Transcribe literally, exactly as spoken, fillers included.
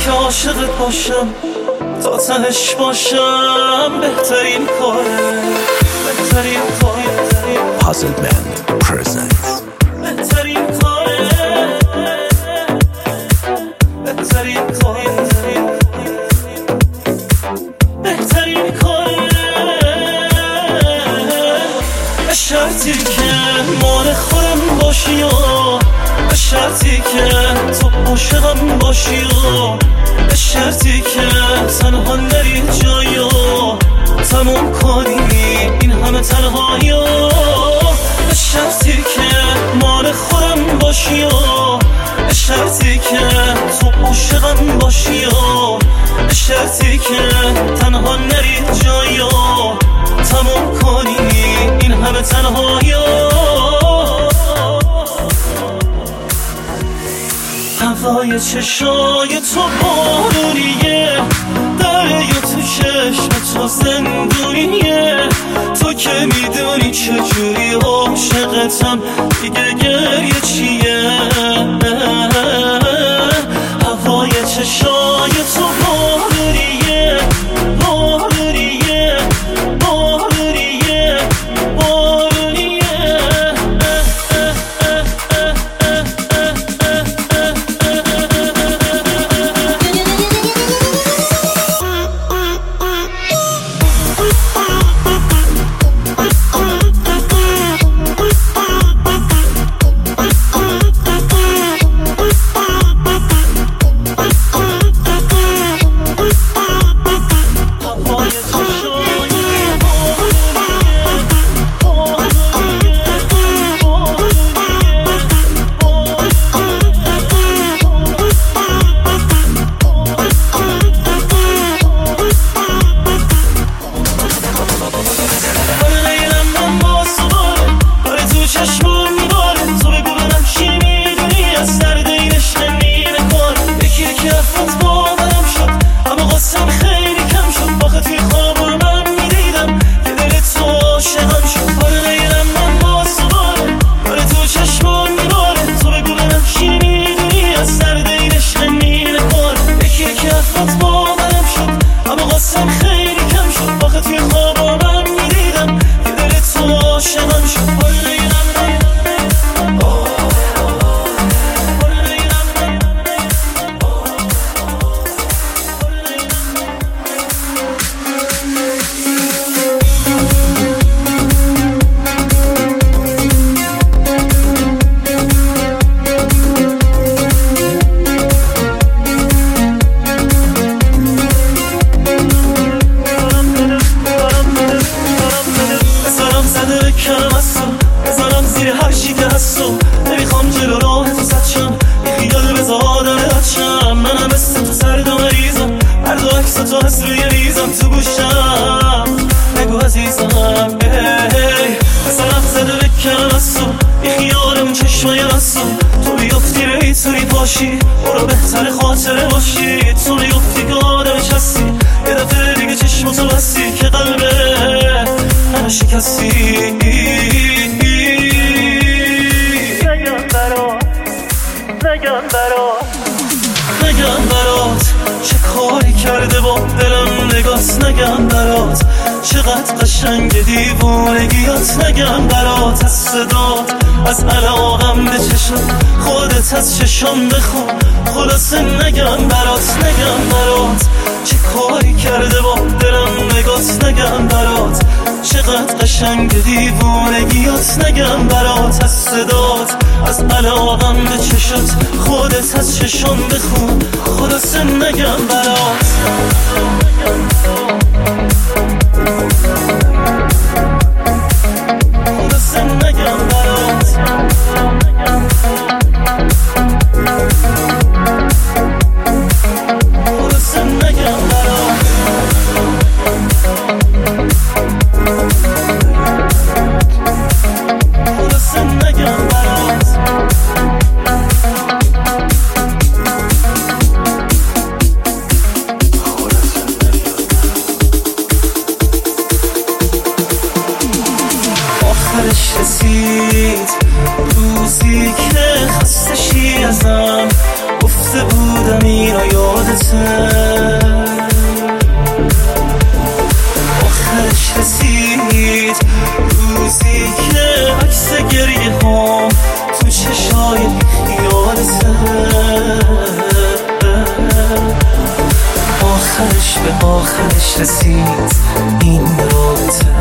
که عاشقت باشم تا تنش باشم بهترین کاره بهترین کاره Puzzle Band presents بهترین کاره بهترین کاره بهترین کاره به شرطی که مال خودم باشی و به شرطی که تو عاشقم باشی و به شرطی که تنها نری جایی و تموم کنی این همه تنهایی و به شرطی که مال خودم باشی و به شرطی که تو عاشقم باشی و به شرطی که تنها نری جایی و تموم کنی این همه تنهایی و هوای چشای تو بارونیه دریا تو چشم تو زندونیه تو که میدونی چجوری عاشقتم دیگه گریه چیه هوای چشای تو بارونیه بارونیه بارونیه بارونیه برو بهتر خاطره باشی تو میگفتی که آدمش هستی یه دفعه دیگه چشمتو بستی که قلبه همه شکستی نگم برات نگم برات نگم برات چه کاری کرده با دلم نگات نگم برات چقدر قشنگ دیوونگیات نگم برات از صدات از علاقم به چشم خودت از چشم بخون خلاصه نگم برات نگم برات چه کاری کرده با دلم نگات نگم برات چقدر قشنگ دیوونگیات نگم برات از صدات از علاقم به چشم خودت از چشم بخون خلاصه نگم برات خلاصه نگم برات خلاصه نگم برات خلاصه نگم برات یادته، آخرش رسید روزی که عکس گریه هم تو چشای یادته، آخرش به آخرش رسید این رابطه.